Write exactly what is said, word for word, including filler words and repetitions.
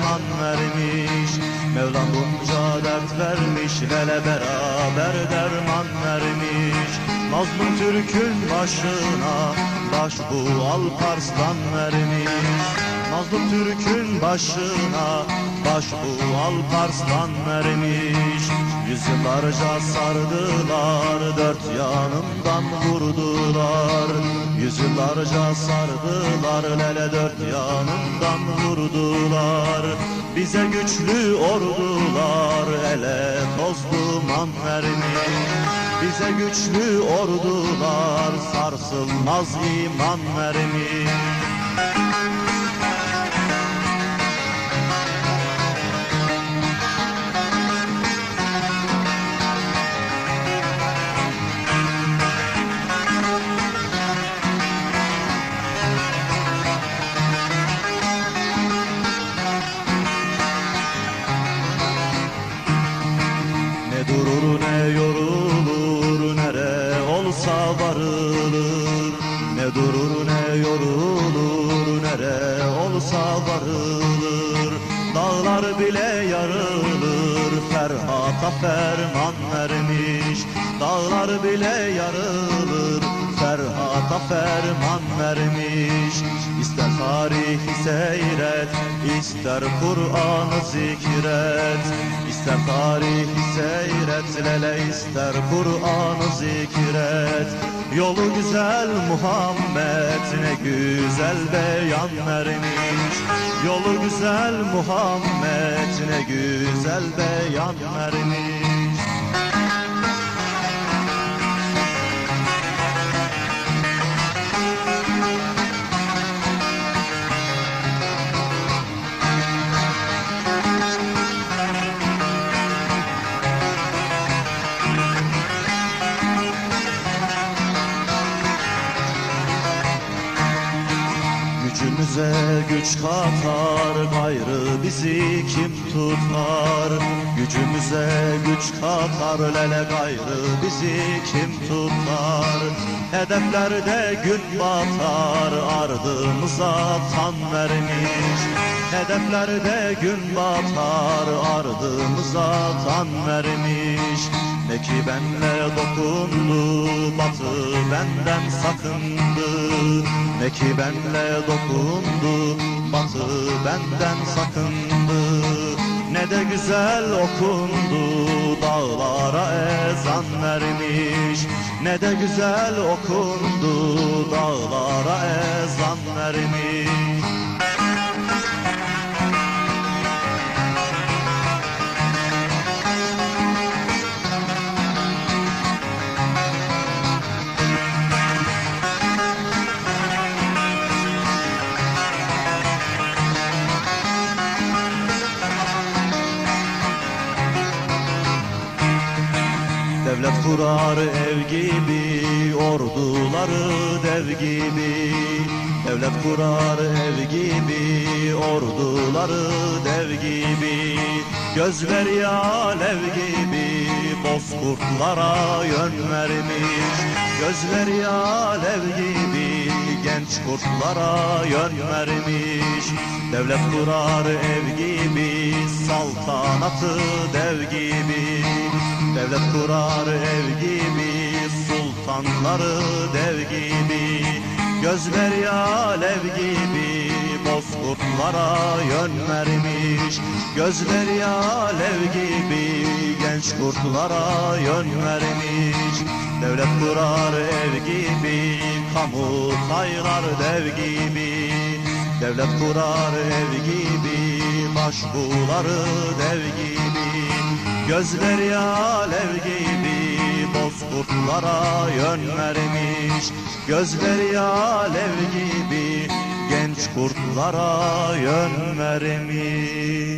derman vermiş. Mevlam bunca dert vermiş, lele beraber derman vermiş. Mazlum Türk'ün başına baş bu Alparslan vermiş. Mazlum Türk'ün başına baş bu Alparslan vermiş. Yüzyıllarca sardılar, dört yanından vurdular. Yüzyıllarca sardılar, lele dört yanından vurdular. Bize güçlü ordular, ele toz duman vermiş. Bize güçlü ordular, sarsılmaz iman vermiş. Ne durur ne yorulur, nere olsa varılır. Ne durur ne yorulur, nere olsa varılır. Dağlar bile yarılır, Ferhat'a ferman vermiş. Dağlar bile yarılır, Ferhat'a ferman vermiş. İster tarihi seyret, ister Kur'an'ı zikret. İster tarihi seyret, lele ister Kur'an'ı zikret. Yolu güzel Muhammed ne güzel beyan vermiş. Yolu güzel Muhammed ne güzel beyan vermiş. Gücümüze güç katar, gayrı bizi kim tutar? Gücümüze güç katar, lele gayrı bizi kim tutar? Hedeflerde gün batar, ardımıza tan vermiş. Hedeflerde gün batar, ardımıza tan vermiş. Ne ki benle dokundu, batı benden sakındı. Ne ki benle dokundu, batı benden sakındı. Ne de güzel okundu, dağlara ezan vermiş. Ne de güzel okundu, dağlara ezan vermiş. Devlet kurar ev gibi, orduları dev gibi. Devlet kurar ev gibi, orduları dev gibi. Gözleri alev gibi, bozkurtlara yön vermiş. Gözleri alev gibi, genç kurtlara yön vermiş. Devlet kurar ev gibi, saltanatı dev gibi. Devlet kurar ev gibi, sultanları dev gibi. Gözleri alev gibi, bozkurtlara yön vermiş. Gözleri alev gibi, genç kurtlara yön vermiş. Devlet kurar ev gibi, kamu saylar dev gibi. Devlet kurar ev gibi, başbuğları dev gibi. Gözleri alev gibi, bozkurtlara yön vermiş. Gözleri alev gibi, genç kurtlara yön vermiş.